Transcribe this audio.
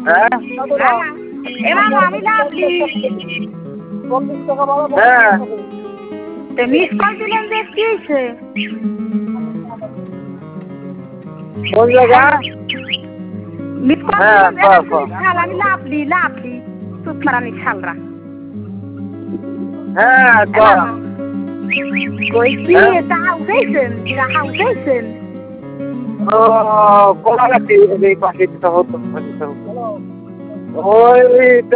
হ্যাঁ এবার আমি লাভলি হ্যাঁ মিস কল দিলেন যে কি হয়েছে? কোন জায়গা? মিস কল হ্যাঁ দিলেন শাল আমি লাভলি সুতরানি শালরা হ্যাঁ কই কি টাকা উঠেছেন? ও কোন এই পাশে তো হতো ওই